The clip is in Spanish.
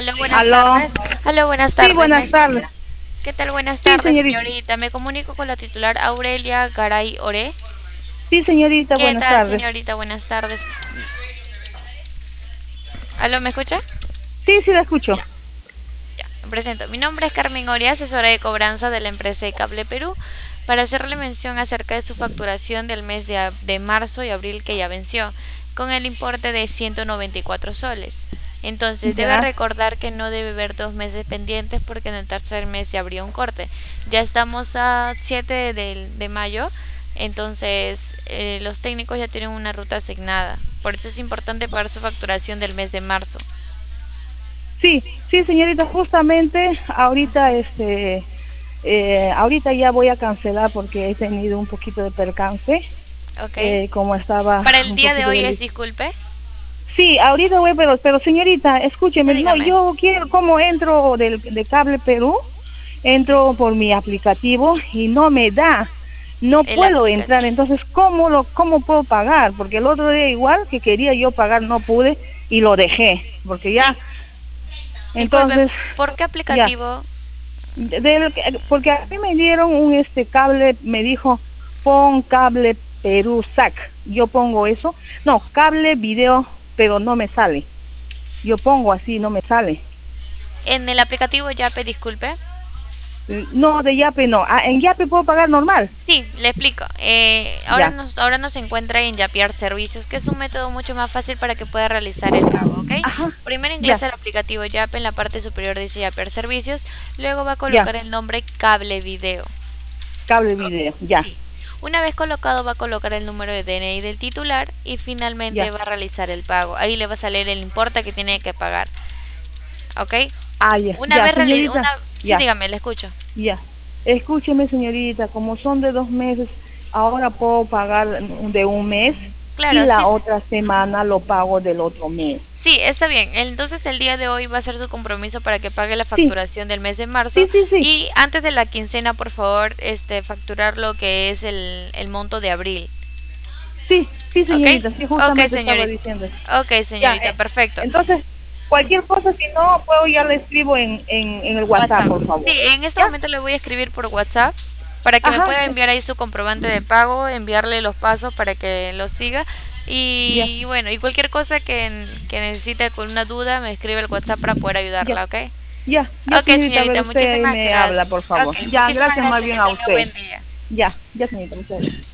Aló, buenas Aló. tardes. Aló, buenas Sí, tardes. ¿Me buenas tardes. escucha? ¿Qué tal? Buenas Sí, tardes, señorita. señorita. Me comunico con la titular Aurelia Garay Oré. Sí, señorita, ¿Qué buenas tal, tardes. señorita? Buenas tardes. Aló, ¿me escucha? Sí, sí, la escucho. Ya, me presento. Mi nombre es Carmen Oria, asesora de cobranza de la empresa de Cable Perú, para hacerle mención acerca de su facturación del mes de marzo y abril que ya venció, con el importe de 194 soles. Entonces, debe Ya. recordar que no debe haber 2 meses pendientes porque en el tercer mes se abrió un corte. Ya estamos a 7 de mayo, entonces los técnicos ya tienen una ruta asignada. Por eso es importante pagar su facturación del mes de marzo. Sí, sí, señorita, justamente ahorita, ahorita ya voy a cancelar porque he tenido un poquito de percance, ¿Ok? como estaba Para el un día de poquito hoy es del... disculpe. Sí, ahorita voy, pero señorita, Sí, escúcheme, no, dígame. yo quiero, como entro de Cable Perú, entro por mi aplicativo y no me da, no El puedo entrar, aplicativo. entonces, ¿cómo puedo pagar? Porque el otro día igual que quería yo pagar, no pude y lo dejé, porque ya, Disculpe, entonces, ¿por qué ya, aplicativo? porque a mí me dieron un cable, me dijo, pon Cable Perú SAC, yo pongo eso, no, cable video, pero no me sale, yo pongo así, no me sale. En el aplicativo Yape, disculpe. No, de Yape no, en Yape puedo pagar normal, Sí, le explico. ya, Ahora nos encuentra en Yapear Servicios, que es un método mucho más fácil para que pueda realizar el pago, ¿ok? ajá, Primero ya, ingresa el aplicativo Yape, en la parte superior dice Yapear Servicios, luego va a ya, colocar el nombre Cable Video. cable video, ya, Sí. Una vez colocado va a colocar el número de DNI del titular y finalmente ya, va a realizar el pago. Ahí le va a salir el importe que tiene que pagar, ¿ok? ya, Una ya, vez señorita, Sí, ya, dígame, le escucho. ya. Escúcheme, señorita, como son de 2 meses, ahora puedo pagar de un mes y Claro, sí, la otra semana lo pago del otro mes. sí, está bien. Entonces el día de hoy va a ser su compromiso para que pague la Sí, facturación del mes de marzo sí, sí, sí, y antes de la quincena, por favor, facturar lo que es el monto de abril. sí, sí, ¿Ok? señorita, sí, Ok, justamente estaba señorita. diciendo eso. Ok, Ya, señorita, perfecto. entonces, cualquier cosa, si no puedo, ya le escribo en el WhatsApp, WhatsApp. por Sí, favor. en este ¿Ya? momento le voy a escribir por WhatsApp para que me Ajá, pueda enviar ahí su comprobante de pago, enviarle los pasos para que lo siga. ya, Y bueno, y cualquier cosa que necesite con una duda, me escribe el WhatsApp para poder ya, ayudarla, ¿ok? ya, Ok, señorita, a ver, señorita, usted muchísimas me habla, gracias. por Ok, favor. Ya, muchísimas gracias más gracias, bien que a tenga usted. buen día. Ya, señorita, muchas gracias.